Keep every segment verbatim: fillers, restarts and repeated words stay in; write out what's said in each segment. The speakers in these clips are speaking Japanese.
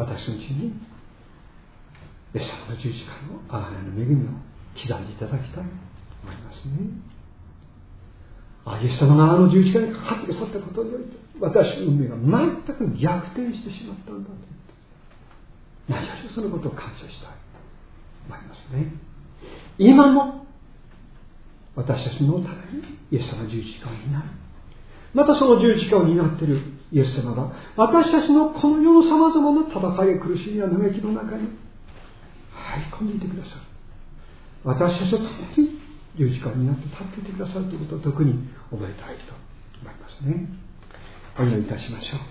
私のうちにイエス様の十字架の憐れの恵みを刻んでいただきたいと思いますね。あイエス様があの十字架にかかってくださったことによって私の運命が全く逆転してしまったんだと言って、何よりそのことを感謝したいと思いますね。今も私たちのためにイエス様の十字架を担う、またその十字架を担っているイエス様が私たちのこの世のさまざまな戦い苦しみや嘆きの中に入り込んでいてくださる。私たちと共に十字架を担って立っていてくださるということを特に覚えたいと思いますね。お祈りいたしましょ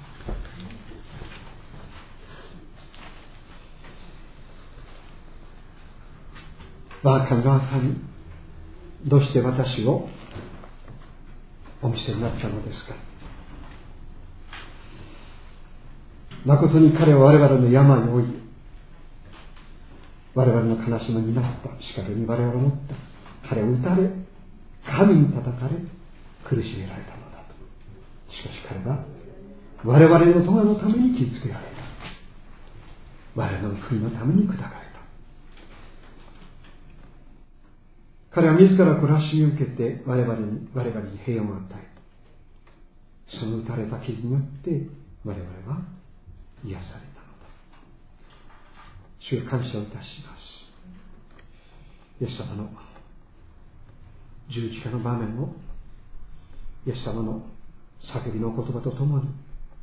う。我が神の神、どうして私をお見せになったのですか。誠に彼は我々の病を負い、我々の悲しみになった。しかるに我々を持った。彼を打たれ、神に叩かれ、苦しめられたのだと。しかし彼は我々の咎のために傷つけられた。我々の悔いのために砕かれた。彼は自ら懲らしみを受けて我々に我々に平安を与え、その打たれた傷によって我々は癒されたのだ。主を感謝をいたします。イエス様の十字架の場面をイエス様の叫びの言葉とともに、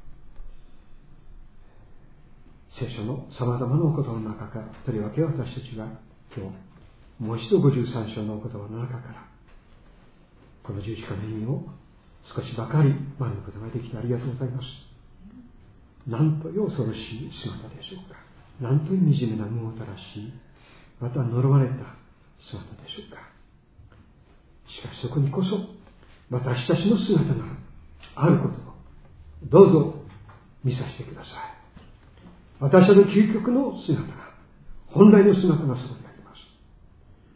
聖書のさまざまなお言葉の中からとりわけ私たちは今日もう一度ごじゅうさん章のお言葉の中からこの十字架の意味を少しばかり学ぶことができてありがとうございます。なんという恐ろしい姿でしょうか。なんという惨めな無たらしい、また呪われた姿でしょうか。しかしそこにこそ私たちの姿があることをどうぞ見させてください。私たちの究極の姿が、本来の姿がそこにあります。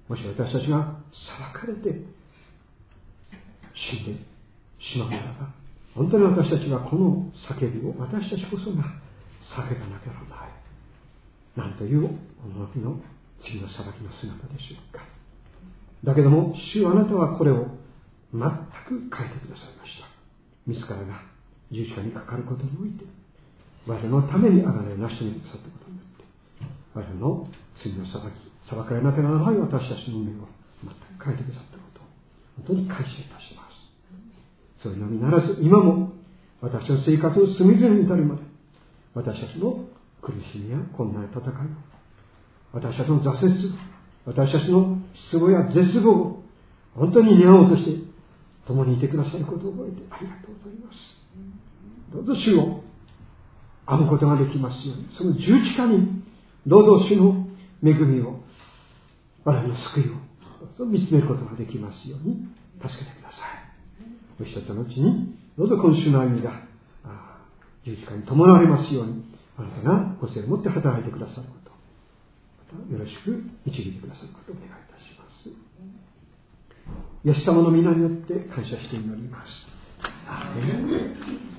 もし私たちが裁かれて死んでしまうならば、本当に私たちはこの叫びを私たちこそが叫ばなければならない。なんという驚きの次の裁きの姿でしょうか。だけども主あなたはこれを全く変えてくださいました。自らが十字架にかかることにおいて我々のために贖いを成し遂げてくださったことによって我々の罪の裁き、裁かれなければならない私たちの運命を全く変えてくださったことを本当に感謝いたします。そういうのみならず今も私の生活の隅々に至るまで私たちの苦しみや困難や戦いを、私たちの挫折、私たちの失望や絶望を本当に担おうとして共にいてくださることを覚えてありがとうございます。どうぞ主を編むことができますように、その十字架にどうぞ主の恵みを、我々の救いをどうぞ見つめることができますように助けてください。お一つのうちにどうぞ今週の歩みが十字架に伴われますように、あなたがご性を持って働いてくださること、またよろしく導いてくださることをお願いいたします。イエス様の皆によって感謝して祈ります。アーメン。